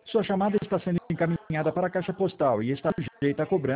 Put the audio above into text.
Sua chamada está sendo encaminhada para a caixa postal e está sujeita a cobrança